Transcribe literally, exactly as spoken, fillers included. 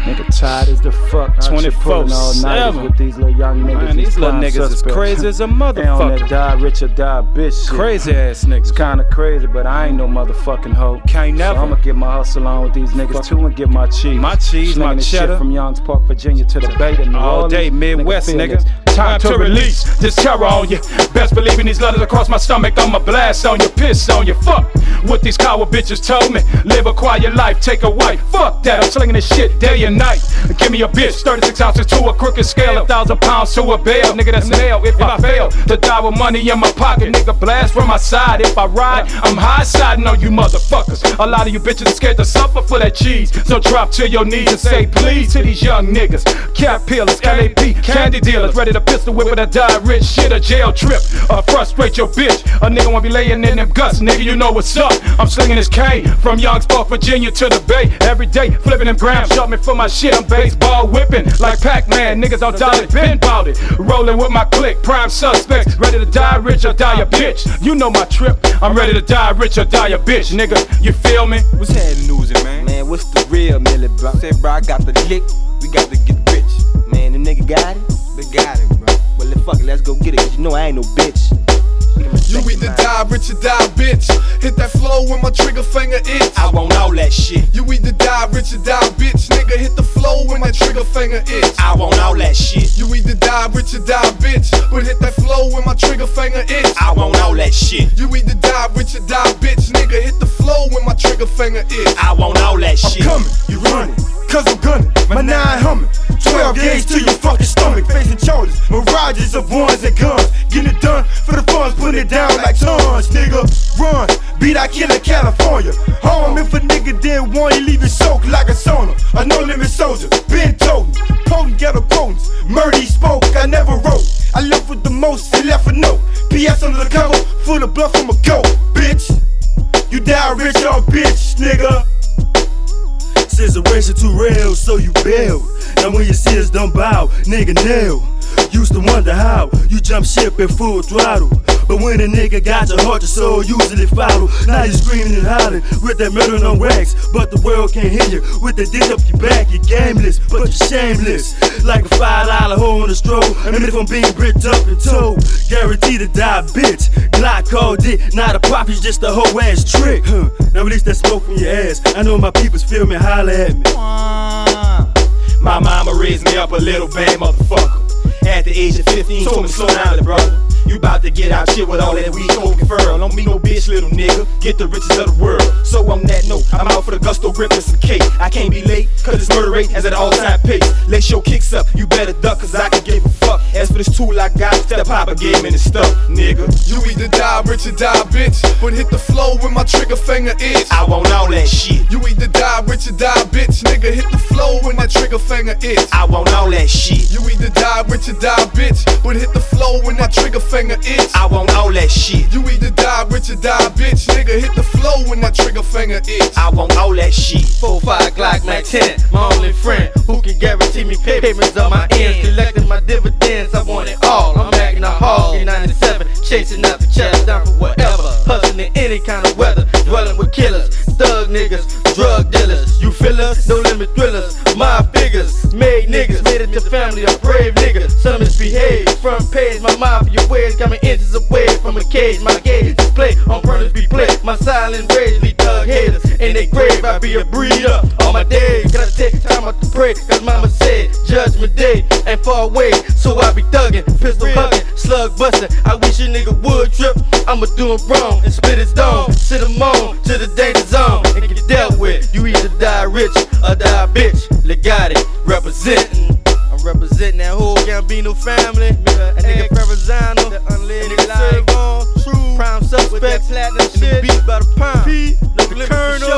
Nigga tired as the fuck. twenty-four seven with these little young niggas. Man, these little niggas suspects. Is crazy as a motherfucker. They on that die rich or die bitch shit. Crazy ass niggas. It's kinda crazy, but I ain't no motherfucking hoe. Can't never. So I'ma get my hustle on with these niggas too and get my cheese. My cheese, my cheddar. Shit from Youngs Park, Virginia to the Bay to New All Orleans. day Midwest, nigga. nigga. Time to release this terror on you. Best believing these letters across my stomach. I'ma blast on you, piss on you. Fuck what these coward bitches told me. Live a quiet life, take a wife. Fuck that, I'm slinging this shit day and night. Give me a bitch, thirty-six ounces to a crooked scale, a thousand pounds to a bale. Nigga, that's nail. If I fail to die with money in my pocket, nigga, blast from my side. If I ride, I'm high siding on you motherfuckers. A lot of you bitches are scared to suffer for that cheese. So drop to your knees and say please to these young niggas. Cap peelers, L A P, candy dealers, ready to pistol whip with a die rich shit, a jail trip. Uh, frustrate your bitch. A nigga wanna be laying in them guts, nigga, you know what's up. I'm slinging this cane from Youngs Park, Virginia to the Bay. Every day, flipping them grams, shot me for my shit. I'm baseball whipping like Pac-Man. Niggas on dollar, been bout it. Rolling with my clique, prime suspects. Ready to die rich or die a bitch. You know my trip. I'm ready to die rich or die a bitch, nigga. You feel me? What's happening, oozing, man? Man, what's the real Millie, bro? Said, bro, I got the lick. We got to get rich. Man, the nigga got it? They got it, bro. Well, then fuck it, let's go get it, cause you know I ain't no bitch. You either die rich or die bitch. Hit that flow when my trigger finger itch. I want all that shit. You either die rich or die bitch. Nigga, hit the flow when my trigger finger itch. I want all that shit. You either die rich or die bitch. But hit that flow when my trigger finger itch. I want all that shit. You either die rich or die bitch. Nigga, hit the flow when my trigger finger itch. I want all that shit. I'm coming, you running, cause I'm gunning. My nine humming, twelve gauge to your fucking stomach. Facing charges, mirages of ones and guns. Getting it done for the funds, putting it down like tons, nigga. Run, beat I kill in California. Home if a nigga didn't want you, leave it soaked like a sauna. A no limit soldier, been toting, potent ghetto potents. Murder he spoke, I never wrote. I left with the most, he left a note. P S under the cover, full of blood from a goat, bitch. You die rich or bitch, nigga. Situation too real, so you bail. Now when you see us done bow, nigga nail. Used to wonder how you jump ship at full throttle. But when a nigga got your heart, your soul usually follow. Now you screaming and hollering with that murder on wax. But the world can't hear you with the dick up your back. You're gameless, but you're shameless. Like a five dollar hole in a stroll. I mean if I'm being bricked up and told, guaranteed to die, bitch. Glock called it, not a pop, it's just a whole ass trick. Huh. Now release that smoke from your ass. I know my peoples feel me, holler at me. My mama raised me up a little bad motherfucker. At the age of fifteen, told me slow down, little brother. You bout to get out shit with all that weed, coke, and fur. Don't be no bitch, little nigga. Get the riches of the world. So on that note, I'm out for the gusto grip and some cake. I can't be late, cause this murder rate has at all-time pace. Lace your kicks up, you better duck, cause I can give a fuck. As for this tool I got, step papa gave me the stuff, nigga. You either die rich or die bitch. But hit the flow when my trigger finger itch. I want all that shit. You either die rich or die bitch. Nigga, hit the flow when my trigger finger itch. I want all that shit. You either die rich or die bitch. But hit the flow when my trigger finger itch. I want all that shit. You either die rich or die bitch. Nigga, hit the flow when my trigger finger itch. I want all that shit. four five Glock Mac ten, my only friend who can guarantee me payments on my ends. Collecting my dividends, I want it all. I'm acting a hog in ninety-seven, chasing out the chest down for whatever. Hustling in any kind of weather, dwelling with killers, thug niggas, drug dealers. You feel us? No limit thrillers, my figures, made niggas, made it to family, a brave nigga. Some misbehave, front page, my mafia ways got me inches away from a cage. My gauge display on burners be played. My silent rage lead thug haters in their grave. I be a breeder all my days. Gotta take time out to pray, cause mama said judgment day ain't far away. So I be thugging, pistol hugging, slug busting. I wish a nigga would trip. I'ma do him wrong and split his dome. Sit him on to the danger zone and get dealt with. You either die rich or die bitch. Legati representing. I'm representing that whole Gambino family. That nigga Ferrazano, the unlimited live on, true prime suspect, platinum shit, beat by the pound. P, the Colonel.